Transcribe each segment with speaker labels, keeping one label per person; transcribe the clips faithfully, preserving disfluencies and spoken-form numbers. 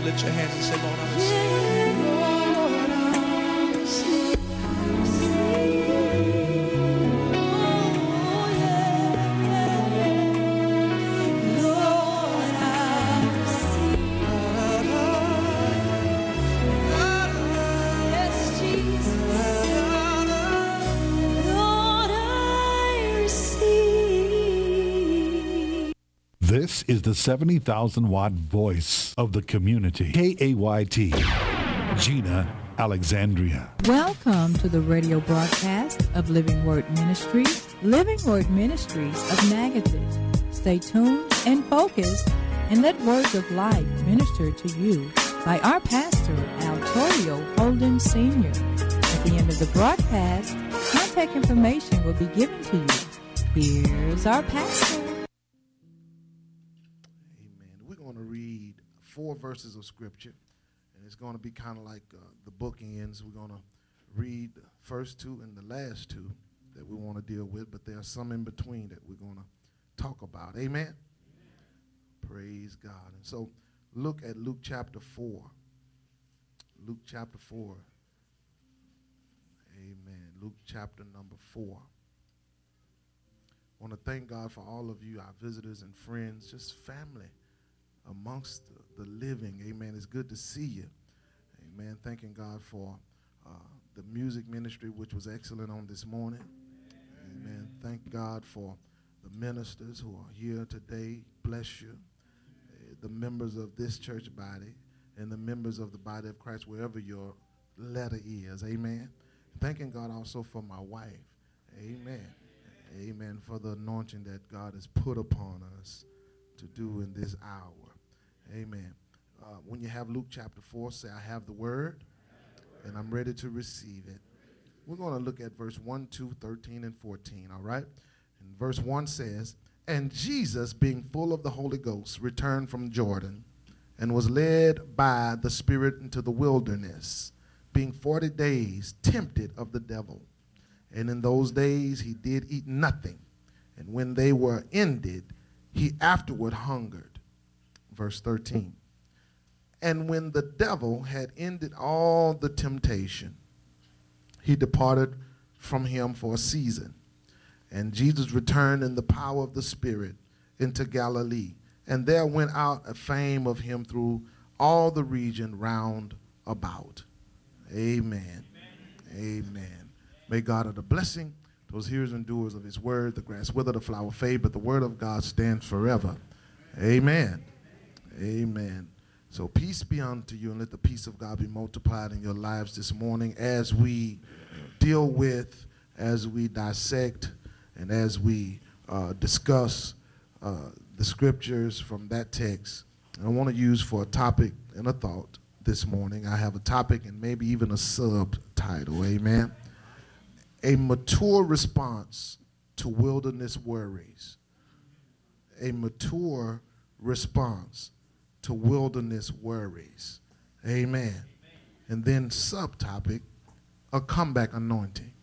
Speaker 1: on, lift your hands and say, Lord, I receive.
Speaker 2: Lord, I receive. Oh, yeah, yeah. Lord, I receive. Yes, Jesus. Lord, I receive.
Speaker 3: This is the seventy thousand watt voice of the community. K A Y T, Gina Alexandria.
Speaker 4: Welcome to the radio broadcast of Living Word Ministries, Living Word Ministries of Natchitoches. Stay tuned and focused and let words of life minister to you by our pastor, Altorio Holden Senior At the end of the broadcast, contact information will be given to you. Here's our pastor.
Speaker 5: We're going to read four verses of scripture, and it's going to be kind of like uh, the bookends. We're going to read the first two and the last two that we want to deal with, but there are some in between that we're going to talk about. Amen? Amen. Praise God. And so look at Luke chapter four. Luke chapter four. Amen. Luke chapter number four. I want to thank God for all of you, our visitors and friends, just family amongst the, the living. Amen. It's good to see you. Amen. Thanking God for uh, the music ministry, which was excellent on this morning. Amen. Thank God for the ministers who are here today. Bless you. Uh, the members of this church body and the members of the body of Christ, wherever your letter is. Amen. Thanking God also for my wife. Amen. Amen. For the anointing that God has put upon us to do in this hour. Amen. Uh, when you have Luke chapter four, say, I have the word, and I'm ready to receive it. We're going to look at verse one, two, thirteen, and fourteen, all right? And verse one says, and Jesus, being full of the Holy Ghost, returned from Jordan and was led by the Spirit into the wilderness, being forty days tempted of the devil. And in those days he did eat nothing. And when they were ended, he afterward hungered. Verse thirteen. And when the devil had ended all the temptation, he departed from him for a season. And Jesus returned in the power of the Spirit into Galilee. And there went out a fame of him through all the region round about. Amen. Amen. Amen. May God add a blessing to those hearers and doers of his word. The grass wither, the flower fade, but the word of God stands forever. Amen. Amen. So peace be unto you, and let the peace of God be multiplied in your lives this morning as we deal with, as we dissect, and as we uh, discuss uh, the scriptures from that text. And I want to use for a topic and a thought this morning. I have a topic and maybe even a subtitle. Amen. A mature response to wilderness worries. A mature response to wilderness worries. Amen. Amen. And then subtopic, a comeback anointing.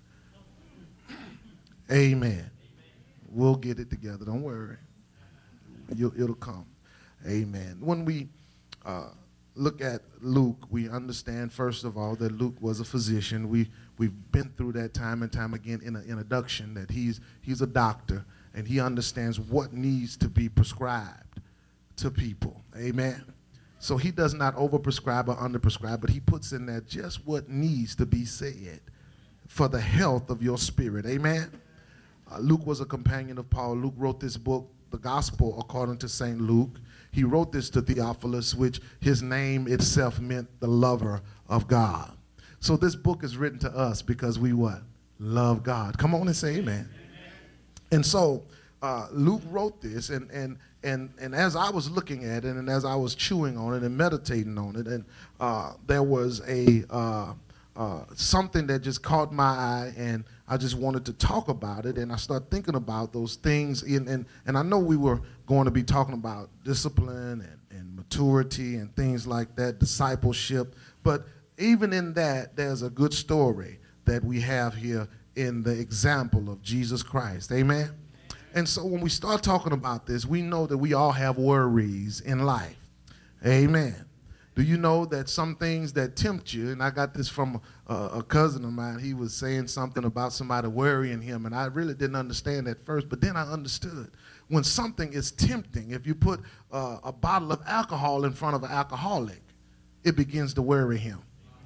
Speaker 5: Amen. Amen. We'll get it together. Don't worry. You'll, it'll come. Amen. When we uh, look at Luke, we understand, first of all, that Luke was a physician. We, we've been through that time and time again in an introduction that he's, he's a doctor, and he understands what needs to be prescribed to people. Amen. So he does not overprescribe or underprescribe, but he puts in there just what needs to be said for the health of your spirit. Amen. Uh, Luke was a companion of Paul. Luke wrote this book, the Gospel according to Saint Luke. He wrote this to Theophilus, which his name itself meant the lover of God. So this book is written to us because we what? Love God. Come on and say amen. Amen. And so uh, Luke wrote this, and and And and as I was looking at it, and as I was chewing on it and meditating on it, and uh, there was a uh, uh, something that just caught my eye, and I just wanted to talk about it. And I started thinking about those things, and and, and I know we were going to be talking about discipline and, and maturity and things like that, discipleship. But even in that, there's a good story that we have here in the example of Jesus Christ. Amen. And so when we start talking about this, we know that we all have worries in life. Amen. Do you know that some things that tempt you, and I got this from a, a cousin of mine, he was saying something about somebody worrying him, and I really didn't understand at first, but then I understood. When something is tempting, if you put uh, a bottle of alcohol in front of an alcoholic, it begins to worry him.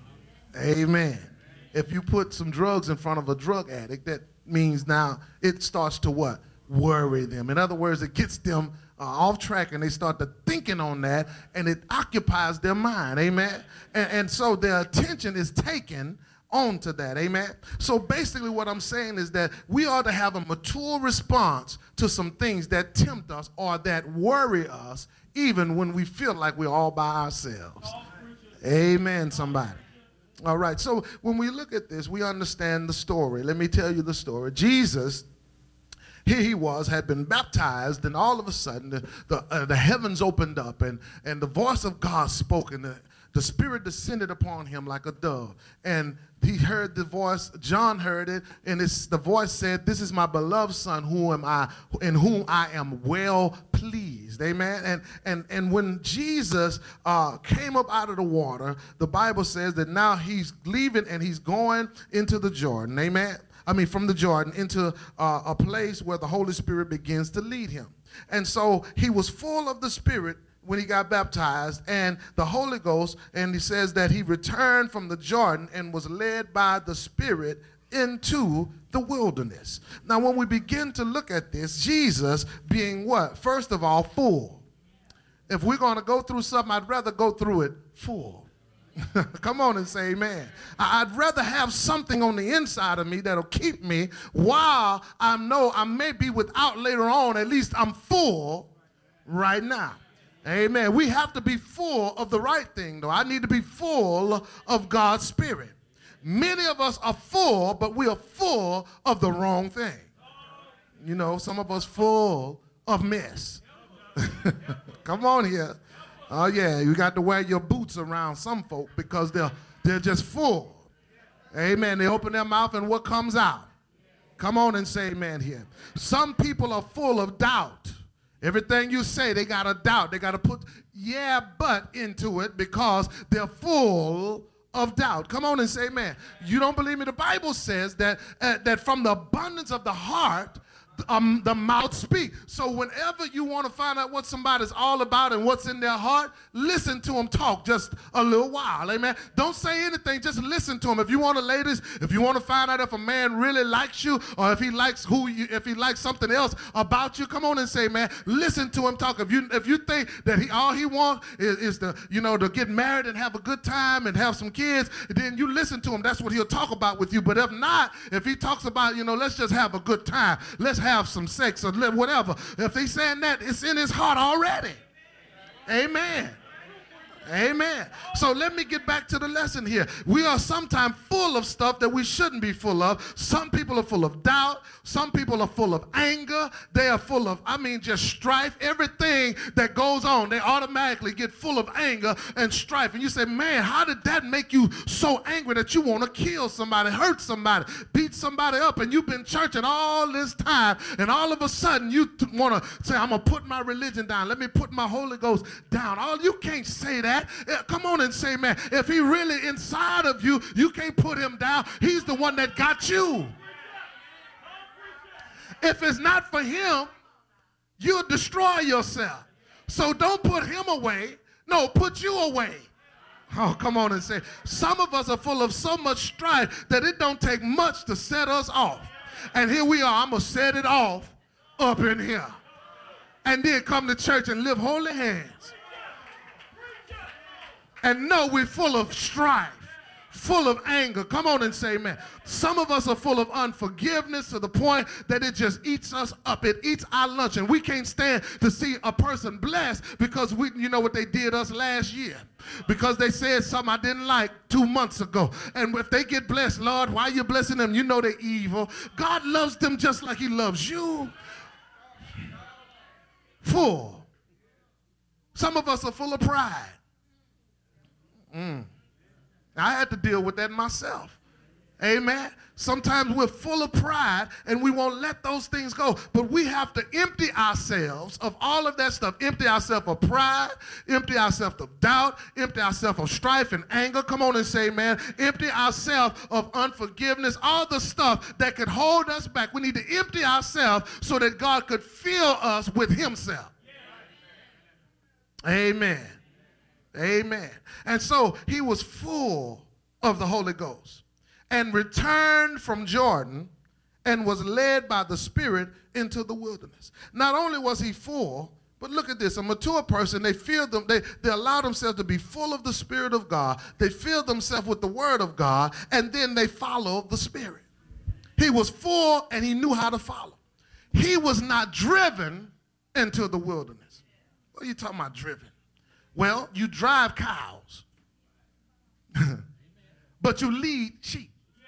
Speaker 5: Amen. If you put some drugs in front of a drug addict, that means now it starts to what? Worry them. In other words, it gets them uh, off track, and they start to thinking on that, and it occupies their mind. Amen. And, and so their attention is taken onto that. Amen. So basically what I'm saying is that we ought to have a mature response to some things that tempt us or that worry us, even when we feel like we're all by ourselves. Amen, somebody. All right, so when we look at this, we understand the story. Let me tell you the story. Jesus, here he was, had been baptized, and all of a sudden the, the, uh, the heavens opened up, and, and the voice of God spoke, and the, the Spirit descended upon him like a dove. And he heard the voice, John heard it, and it's, the voice said, "This is my beloved Son, who am I, in whom I am well pleased." Amen. And and and when Jesus uh, came up out of the water, the Bible says that now he's leaving and he's going into the Jordan. Amen. I mean, from the Jordan into uh, a place where the Holy Spirit begins to lead him. And so he was full of the Spirit when he got baptized, and the Holy Ghost, and he says that he returned from the Jordan and was led by the Spirit into the wilderness. Now, when we begin to look at this, Jesus being what? First of all, full. If we're going to go through something, I'd rather go through it full. Come on and say amen. I'd rather have something on the inside of me that'll keep me while I know I may be without later on. At least I'm full right now. Amen. We have to be full of the right thing, though. I need to be full of God's Spirit. Many of us are full, but we are full of the wrong thing. You know, some of us full of mess. Come on here. Oh, yeah, you got to wear your boots around some folk because they're, they're just full. Amen. They open their mouth and what comes out? Come on and say amen here. Some people are full of doubt. Everything you say, they got to doubt. They got to put yeah, but into it because they're full of doubt. Come on and say amen. You don't believe me? The Bible says that, uh, that from the abundance of the heart, Um, the mouth speak. So whenever you want to find out what somebody's all about and what's in their heart, listen to them talk just a little while. Amen. Don't say anything. Just listen to them. If you want to, ladies, if you want to find out if a man really likes you or if he likes who you, if he likes something else about you, come on and say, man, listen to him talk. If you if you think that he all he wants is, is to you know to get married and have a good time and have some kids, then you listen to him. That's what he'll talk about with you. But if not, if he talks about you know let's just have a good time, let's have some sex or whatever. If he's saying that, it's in his heart already. Amen. Amen. So let me get back to the lesson here. We are sometimes full of stuff that we shouldn't be full of. Some people are full of doubt. Some people are full of anger. They are full of, I mean, just strife. Everything that goes on, they automatically get full of anger and strife. And you say, man, how did that make you so angry that you want to kill somebody, hurt somebody, beat somebody up? And you've been churching all this time, and all of a sudden you want to say, I'm going to put my religion down. Let me put my Holy Ghost down. All you can't say that. Come on and say, man, if he really inside of you, you can't put him down. He's the one that got you. If it's not for him, you'll destroy yourself. So don't put him away. No, put you away. Oh, come on and say, some of us are full of so much strife that it don't take much to set us off. And here we are, I'm going to set it off up in here. And then come to church and live holy hands. And know we're full of strife, full of anger. Come on and say amen. Some of us are full of unforgiveness to the point that it just eats us up. It eats our lunch. And we can't stand to see a person blessed because we, you know what they did us last year. Because they said something I didn't like two months ago. And if they get blessed, Lord, why are you blessing them? You know they're evil. God loves them just like he loves you. Full. Some of us are full of pride. Mm. I had to deal with that myself. Amen. Sometimes we're full of pride and we won't let those things go. But we have to empty ourselves of all of that stuff. Empty ourselves of pride, empty ourselves of doubt, empty ourselves of strife and anger. Come on and say, man, empty ourselves of unforgiveness, all the stuff that could hold us back. We need to empty ourselves so that God could fill us with himself. Amen. Amen. And so he was full of the Holy Ghost and returned from Jordan and was led by the Spirit into the wilderness. Not only was he full, but look at this, a mature person, they feel them, they, they allow themselves to be full of the Spirit of God. They fill themselves with the Word of God, and then they follow the Spirit. He was full and he knew how to follow. He was not driven into the wilderness. What are you talking about driven? Well, you drive cows, but you lead sheep.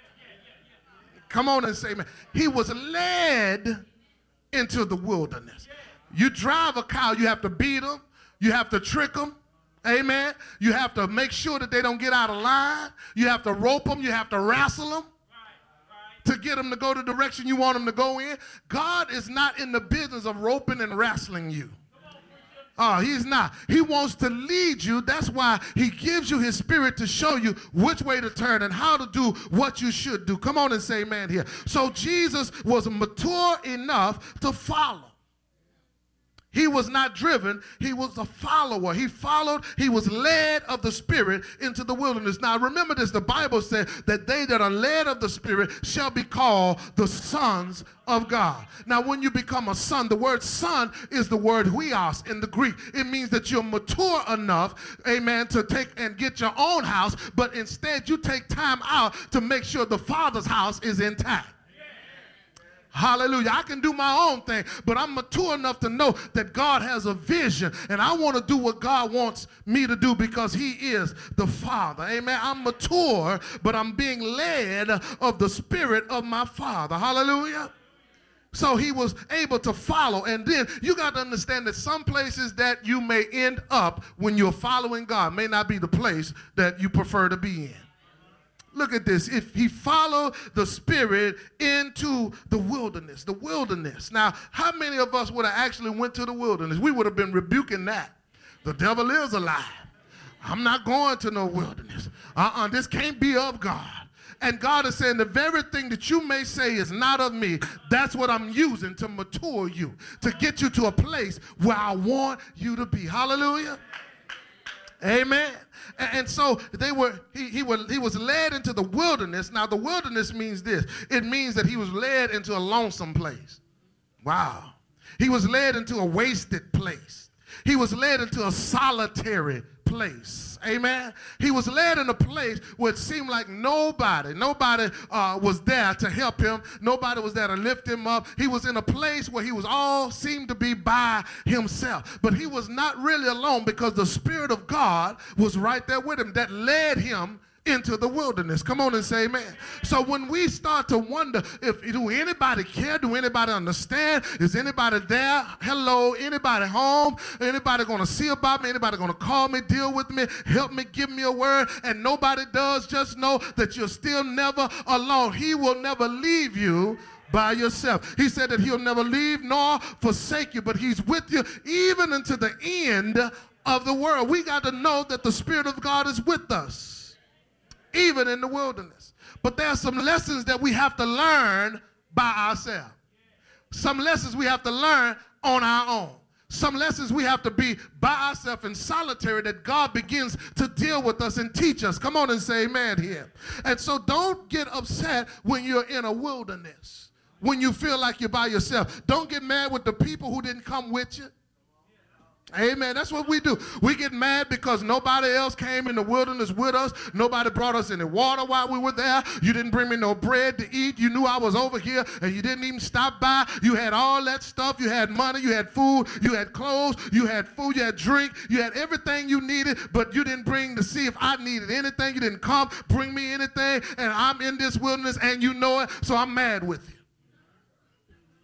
Speaker 5: Come on and say, man. He was led into the wilderness. You drive a cow, you have to beat them, you have to trick them, amen. You have to make sure that they don't get out of line. You have to rope them, you have to wrestle them to get them to go the direction you want them to go in. God is not in the business of roping and wrestling you. Oh, he's not. He wants to lead you. That's why he gives you his Spirit to show you which way to turn and how to do what you should do. Come on and say amen here. So Jesus was mature enough to follow. He was not driven. He was a follower. He followed. He was led of the Spirit into the wilderness. Now, remember this. The Bible said that they that are led of the Spirit shall be called the sons of God. Now, when you become a son, the word son is the word huios in the Greek. It means that you're mature enough, amen, to take and get your own house, but instead you take time out to make sure the Father's house is intact. Hallelujah. I can do my own thing, but I'm mature enough to know that God has a vision, and I want to do what God wants me to do because he is the Father. Amen. I'm mature, but I'm being led of the Spirit of my Father. Hallelujah. So he was able to follow. And then you got to understand that some places that you may end up when you're following God may not be the place that you prefer to be in. Look at this. If he followed the Spirit into the wilderness, the wilderness. Now, how many of us would have actually went to the wilderness? We would have been rebuking that. The devil is a lie. I'm not going to no wilderness. Uh-uh, this can't be of God. And God is saying the very thing that you may say is not of me, that's what I'm using to mature you, to get you to a place where I want you to be. Hallelujah. Amen. And so they were, he, he, was, he was led into the wilderness. Now, the wilderness means this. It means that he was led into a lonesome place. Wow. He was led into a wasted place. He was led into a solitary place. Amen. He was led in a place where it seemed like nobody, nobody uh, was there to help him. Nobody was there to lift him up. He was in a place where he was all seemed to be by himself. But he was not really alone because the Spirit of God was right there with him that led him into the wilderness. Come on and say amen. So when we start to wonder if do anybody care, do anybody understand, is anybody there, hello, anybody home, anybody going to see about me, anybody going to call me, deal with me, help me, give me a word, and nobody does, just know that you're still never alone. He will never leave you by yourself. He said that he'll never leave nor forsake you, but he's with you even unto the end of the world. We got to know that the Spirit of God is with us even in the wilderness. But there are some lessons that we have to learn by ourselves. Some lessons we have to learn on our own. Some lessons we have to be by ourselves in solitary that God begins to deal with us and teach us. Come on and say amen here. And so don't get upset when you're in a wilderness, when you feel like you're by yourself. Don't get mad with the people who didn't come with you. Amen. That's what we do. We get mad because nobody else came in the wilderness with us. Nobody brought us any water while we were there. You didn't bring me no bread to eat. You knew I was over here and you didn't even stop by. You had all that stuff. You had money. You had food. You had clothes. You had food. You had drink. You had everything you needed, but you didn't bring to see if I needed anything. You didn't come, bring me anything, and I'm in this wilderness and you know it, so I'm mad with you.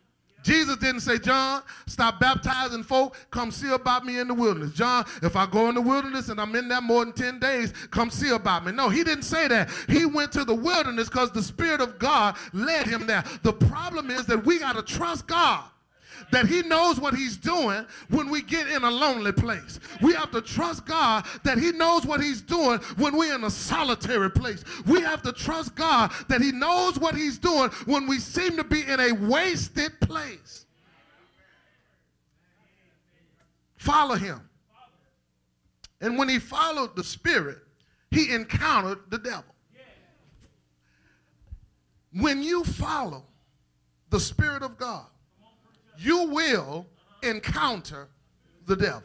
Speaker 5: Jesus didn't say, John, stop baptizing folk, come see about me in the wilderness. John, if I go in the wilderness and I'm in there more than ten days, come see about me. No, he didn't say that. He went to the wilderness because the Spirit of God led him there. The problem is that we got to trust God, that he knows what he's doing when we get in a lonely place. We have to trust God that he knows what he's doing when we're in a solitary place. We have to trust God that he knows what he's doing when we seem to be in a wasted place. Follow him. And when he followed the Spirit, he encountered the devil. When you follow the Spirit of God, you will encounter the devil.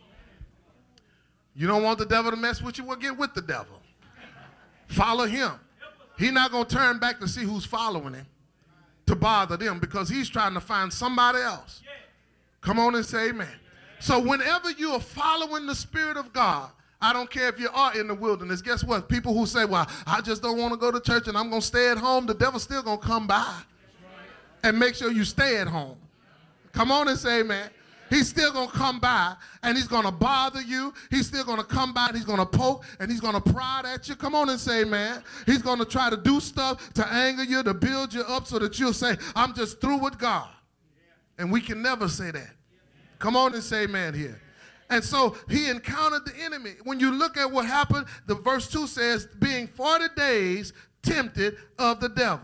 Speaker 5: You don't want the devil to mess with you? Well, get with the devil. Follow him. He's not going to turn back to see who's following him to bother them, because he's trying to find somebody else. Come on and say amen. So whenever you are following the Spirit of God, I don't care if you are in the wilderness. Guess what? People who say, well, I just don't want to go to church and I'm going to stay at home, the devil's still going to come by and make sure you stay at home. Come on and say amen. He's still going to come by and he's going to bother you. He's still going to come by and he's going to poke and he's going to prod at you. Come on and say amen. He's going to try to do stuff to anger you, to build you up so that you'll say, I'm just through with God. And we can never say that. Come on and say amen here. And so he encountered the enemy. When you look at what happened, the verse two says, being forty days tempted of the devil.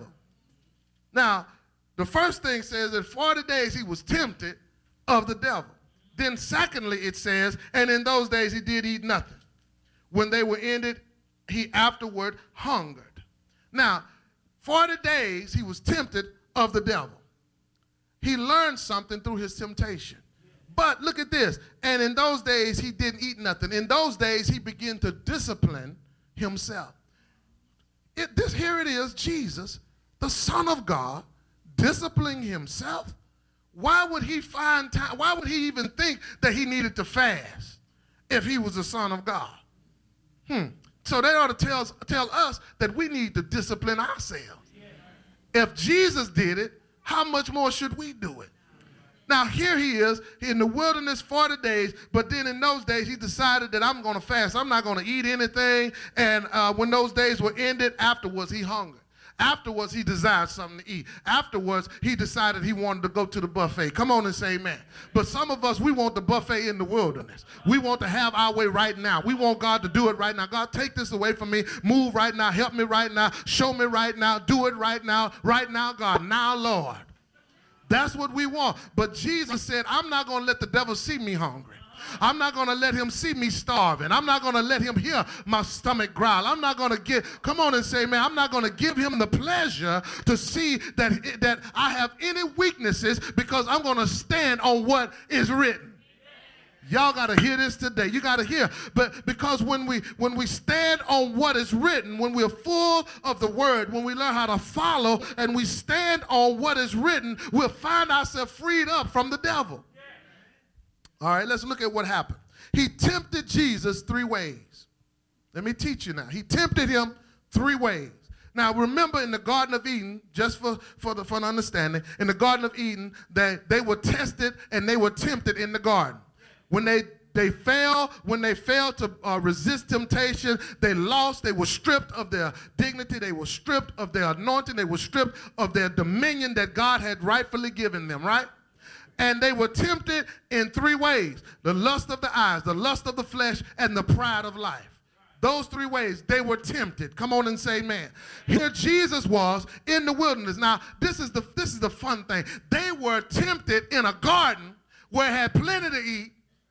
Speaker 5: Now, the first thing says that forty days he was tempted of the devil. Then secondly it says, and in those days he did eat nothing. When they were ended, he afterward hungered. Now, forty days he was tempted of the devil. He learned something through his temptation. But look at this. And in those days he didn't eat nothing. In those days he began to discipline himself. It, this, here it is, Jesus, the Son of God, disciplining himself. Why would he find time? Why would he even think that he needed to fast if he was the Son of God? Hmm. So they ought to tell, tell us that we need to discipline ourselves. Yeah. If Jesus did it, how much more should we do it? Now here he is in the wilderness forty days, but then in those days he decided that I'm going to fast. I'm not going to eat anything. And uh, when those days were ended, afterwards he hungered. Afterwards, he desired something to eat. Afterwards, he decided he wanted to go to the buffet. Come on and say amen. But some of us, we want the buffet in the wilderness. We want to have our way right now. We want God to do it right now. God, take this away from me. Move right now. Help me right now. Show me right now. Do it right now. Right now, God. Now, Lord. That's what we want. But Jesus said, I'm not going to let the devil see me hungry. I'm not going to let him see me starving. I'm not going to let him hear my stomach growl. I'm not going to get, come on and say, man, I'm not going to give him the pleasure to see that, that I have any weaknesses, because I'm going to stand on what is written. Y'all got to hear this today. You got to hear. But because when we when we stand on what is written, when we're full of the word, when we learn how to follow and we stand on what is written, we'll find ourselves freed up from the devil. All right, let's look at what happened. He tempted Jesus three ways. Let me teach you now. He tempted him three ways. Now, remember in the Garden of Eden, just for, for, the, for an understanding, in the Garden of Eden, they, they were tested and they were tempted in the garden. When they, they failed, when they failed to uh, resist temptation, they lost. They were stripped of their dignity. They were stripped of their anointing. They were stripped of their dominion that God had rightfully given them, right? And they were tempted in three ways: the lust of the eyes, the lust of the flesh, and the pride of life. Those three ways, they were tempted. Come on and say amen. Here Jesus was in the wilderness. Now, this is the, this is the fun thing. They were tempted in a garden where it had plenty to eat.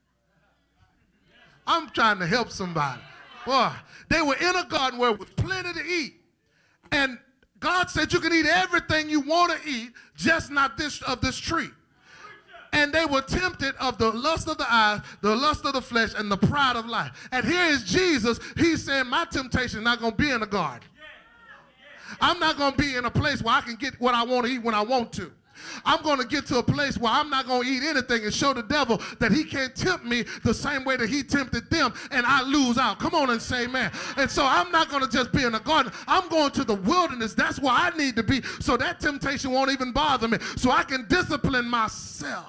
Speaker 5: I'm trying to help somebody. Boy, they were in a garden where it was plenty to eat. And God said you can eat everything you want to eat, just not this of this tree. And they were tempted of the lust of the eyes, the lust of the flesh, and the pride of life. And here is Jesus. He's saying my temptation is not going to be in the garden. I'm not going to be in a place where I can get what I want to eat when I want to. I'm going to get to a place where I'm not going to eat anything and show the devil that he can't tempt me the same way that he tempted them, and I lose out. Come on and say amen. And so I'm not going to just be in the garden. I'm going to the wilderness. That's where I need to be, so that temptation won't even bother me, so I can discipline myself.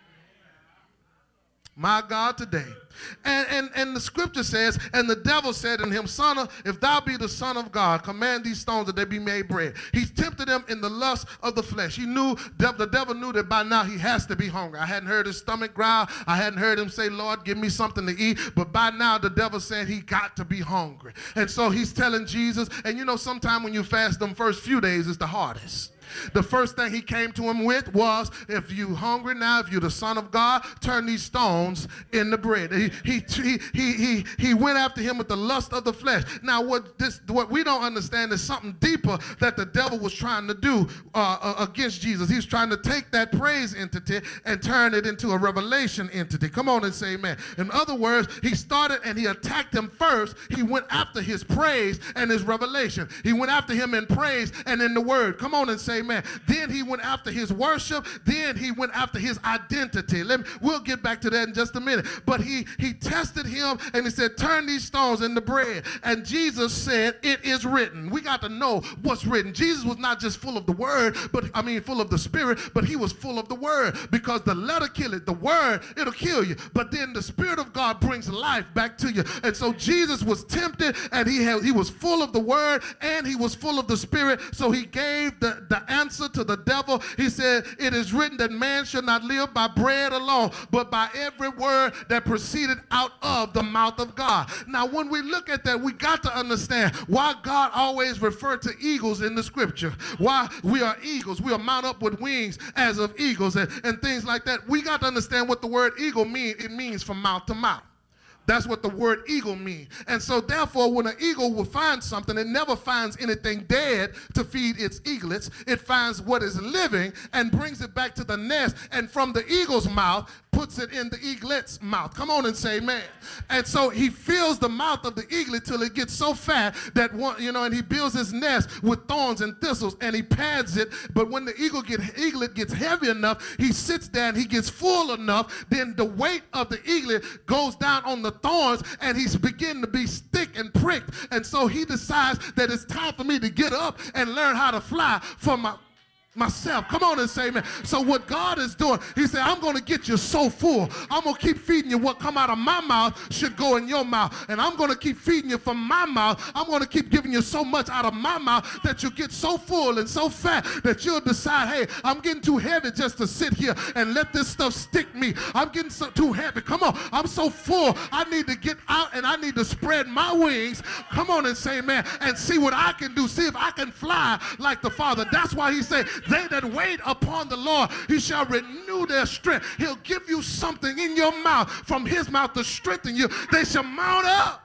Speaker 5: My God, today. And, and, and the scripture says, and the devil said unto him, Son of, if thou be the Son of God, command these stones that they be made bread. He tempted him in the lust of the flesh. He knew, the devil knew that by now he has to be hungry. I hadn't heard his stomach growl. I hadn't heard him say, Lord, give me something to eat. But by now the devil said he got to be hungry. And so he's telling Jesus, and you know, sometime when you fast them first few days is the hardest. The first thing he came to him with was, if you hungry now, if you're the Son of God, turn these stones into bread. He, he, he, he, he, he went after him with the lust of the flesh. Now, what, this, what we don't understand is something deeper that the devil was trying to do uh, uh, against Jesus. He was trying to take that praise entity and turn it into a revelation entity. Come on and say amen. In other words, he started and he attacked him first. He went after his praise and his revelation. He went after him in praise and in the word. Come on and say amen. Then he went after his worship. Then he went after his identity. Let me, we'll get back to that in just a minute. But he, he tested him and he said, turn these stones into bread. And Jesus said, it is written. We got to know what's written. Jesus was not just full of the word, but I mean full of the spirit, but he was full of the word, because the letter kill it. The word, it'll kill you. But then the Spirit of God brings life back to you. And so Jesus was tempted, and he had, he was full of the word, and he was full of the spirit. So he gave the, the answer to the devil. He said, it is written that man should not live by bread alone, but by every word that proceeded out of the mouth of God. Now, when we look at that, we got to understand why God always referred to eagles in the scripture. Why we are eagles. We are mount up with wings as of eagles and, and things like that. We got to understand what the word eagle means. It means from mouth to mouth. That's what the word eagle means. And so therefore, when an eagle will find something, it never finds anything dead to feed its eaglets. It finds what is living and brings it back to the nest, and from the eagle's mouth puts it in the eaglet's mouth. Come on and say amen. And so he fills the mouth of the eaglet till it gets so fat that one, you know, and he builds his nest with thorns and thistles, and he pads it. But when the eagle get, eaglet gets heavy enough, he sits down, he gets full enough, then the weight of the eaglet goes down on the thorns, and he's beginning to be thick and pricked. And so he decides that it's time for me to get up and learn how to fly for my myself. Come on and say amen. So what God is doing, he said, I'm going to get you so full. I'm going to keep feeding you. What come out of my mouth should go in your mouth. And I'm going to keep feeding you from my mouth. I'm going to keep giving you so much out of my mouth that you get so full and so fat that you'll decide, hey, I'm getting too heavy just to sit here and let this stuff stick me. I'm getting so too heavy. Come on. I'm so full. I need to get out and I need to spread my wings. Come on and say amen. And see what I can do. See if I can fly like the Father. That's why he said, they that wait upon the Lord, he shall renew their strength. He'll give you something in your mouth from his mouth to strengthen you. They shall mount up.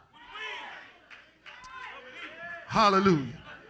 Speaker 5: Hallelujah.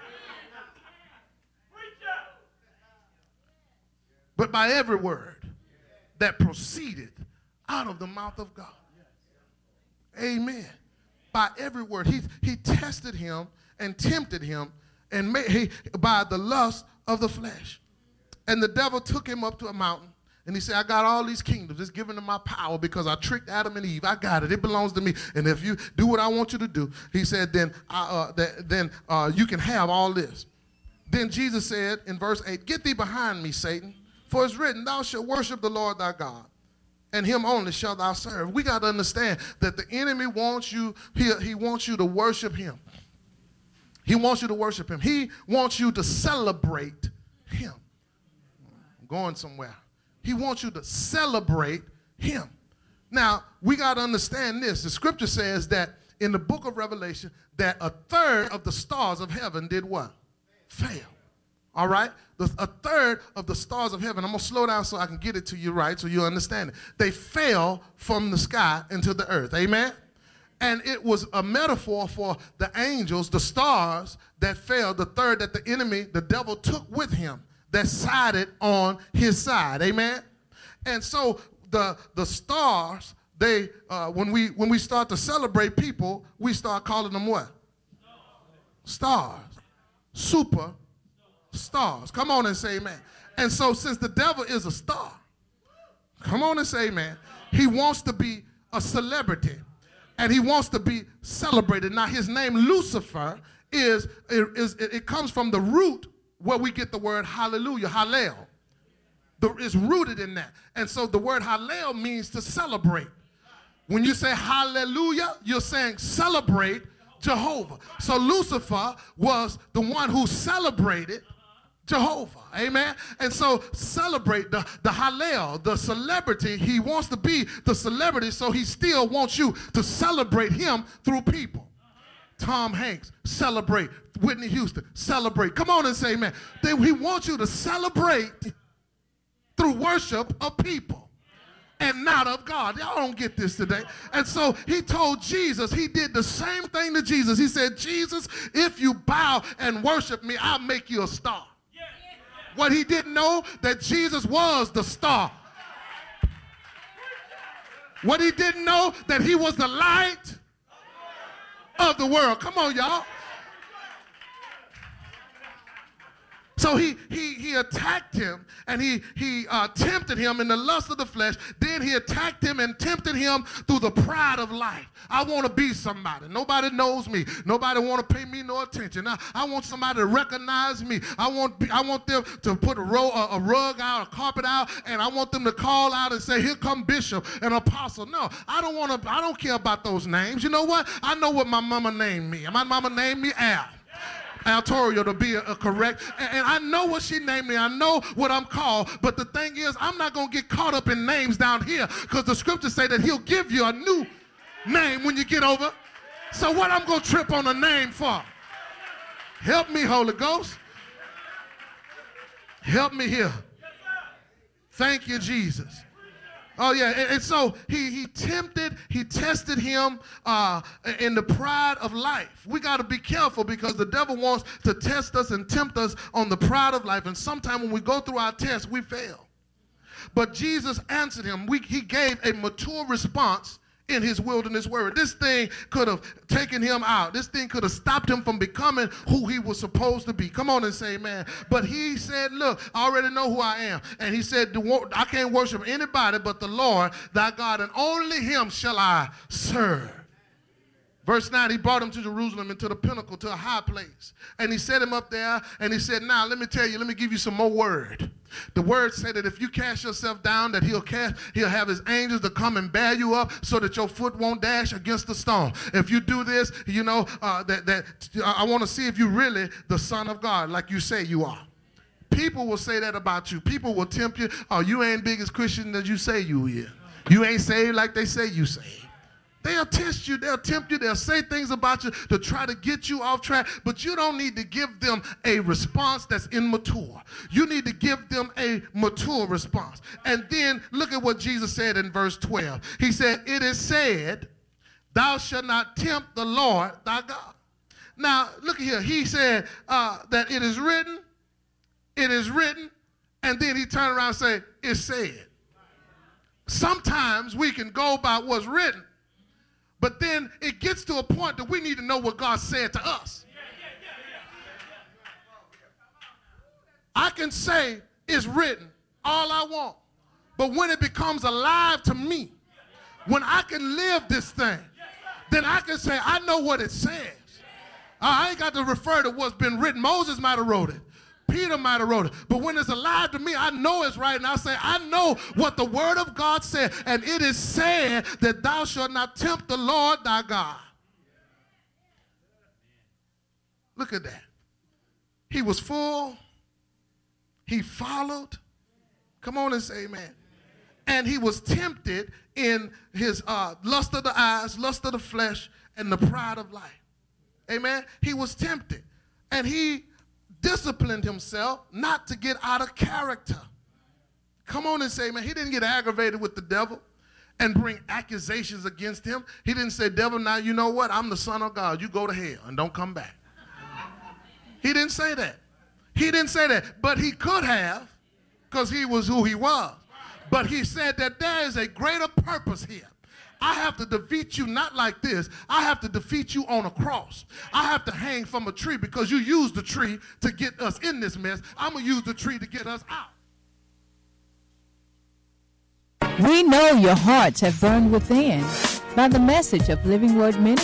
Speaker 5: But by every word that proceeded out of the mouth of God. Amen. By every word. He, he tested him and tempted him and made, he, by the lust of the flesh. And the devil took him up to a mountain, and he said, I got all these kingdoms. It's given to my power because I tricked Adam and Eve. I got it. It belongs to me. And if you do what I want you to do, he said, then, I, uh, that, then uh, you can have all this. Then Jesus said in verse eight, get thee behind me, Satan, for it's written, thou shalt worship the Lord thy God, and him only shalt thou serve. We got to understand that the enemy wants you, he, he wants you to worship him. He wants you to worship him. He wants you to celebrate him. I'm going somewhere. He wants you to celebrate him. Now, we got to understand this. The scripture says that in the book of Revelation, that a third of the stars of heaven did what? Fail. All right? The, a third of the stars of heaven, I'm going to slow down so I can get it to you right so you understand it. They fell from the sky into the earth. Amen? And it was a metaphor for the angels, the stars that fell, the third that the enemy, the devil, took with him, that sided on his side. Amen? And so the, the stars, they uh, when we when we start to celebrate people, we start calling them what? Stars. Super stars. Come on and say amen. And so since the devil is a star, come on and say amen, he wants to be a celebrity and he wants to be celebrated. Now his name Lucifer is, is it comes from the root where we get the word hallelujah, hallel. The, it's rooted in that. And so the word hallel means to celebrate. When you say hallelujah, you're saying celebrate Jehovah. So Lucifer was the one who celebrated Jehovah, amen? And so celebrate the, the Hallel, the celebrity. He wants to be the celebrity, so he still wants you to celebrate him through people. Tom Hanks, celebrate. Whitney Houston, celebrate. Come on and say amen. They, he wants you to celebrate through worship of people and not of God. Y'all don't get this today. And so he told Jesus, he did the same thing to Jesus. He said, Jesus, if you bow and worship me, I'll make you a star. What he didn't know, that Jesus was the star. What he didn't know, that he was the light of the world. Come on, y'all. So he he he attacked him and he he uh, tempted him in the lust of the flesh. Then he attacked him and tempted him through the pride of life. I want to be somebody. Nobody knows me. Nobody want to pay me no attention. I, I want somebody to recognize me. I want I want them to put a, ro a, a rug out, a carpet out, and I want them to call out and say, "Here come Bishop and Apostle." No, I don't want to. I don't care about those names. You know what? I know what my mama named me. My mama named me Al. Altorio to be a, a correct, and, and I know what she named me. I know what I'm called, but the thing is, I'm not going to get caught up in names down here because the scriptures say that he'll give you a new name when you get over. So what I'm going to trip on a name for? Help me, Holy Ghost. Help me here. Thank you, Jesus. Oh, yeah, and, and so he, he tempted, he tested him uh, in the pride of life. We got to be careful because the devil wants to test us and tempt us on the pride of life. And sometimes when we go through our tests, we fail. But Jesus answered him. We, he gave a mature response in his wilderness word. This thing could have taken him out. This thing could have stopped him from becoming who he was supposed to be. Come on and say amen. But he said, look, I already know who I am. And he said, I can't worship anybody but the Lord thy God, and only him shall I serve. Verse nine, he brought him to Jerusalem and to the pinnacle, to a high place. And he set him up there, and he said, now, let me tell you, let me give you some more word. The word said that if you cast yourself down, that he'll cast, he'll have his angels to come and bear you up so that your foot won't dash against the stone. If you do this, you know, uh, that, that I want to see if you're really the Son of God, like you say you are. People will say that about you. People will tempt you. Oh, you ain't big as Christian as you say you is. You ain't saved like they say you saved. They'll test you, they'll tempt you, they'll say things about you to try to get you off track, but you don't need to give them a response that's immature. You need to give them a mature response. And then look at what Jesus said in verse twelve. He said, it is said, thou shalt not tempt the Lord thy God. Now, look at here. He said uh, that it is written, it is written, and then he turned around and said, it's said. Sometimes we can go by what's written, but then it gets to a point that we need to know what God said to us. I can say it's written all I want, but when it becomes alive to me, when I can live this thing, then I can say, I know what it says. I ain't got to refer to what's been written. Moses might have wrote it. Peter might have wrote it, but when it's alive to me, I know it's right, and I say, I know what the word of God said, and it is said that thou shalt not tempt the Lord thy God. Look at that. He was full. He followed. Come on and say amen. And he was tempted in his uh, lust of the eyes, lust of the flesh, and the pride of life. Amen. He was tempted, and he disciplined himself not to get out of character. Come on and say, man, he didn't get aggravated with the devil and bring accusations against him. He didn't say, devil, now you know what? I'm the Son of God. You go to hell and don't come back. He didn't say that. He didn't say that, but he could have, because he was who he was. But he said that there is a greater purpose here. I have to defeat you not like this. I have to defeat you on a cross. I have to hang from a tree because you used the tree to get us in this mess. I'm going to use the tree to get us out.
Speaker 4: We know your hearts have burned within by the message of Living Word Ministry.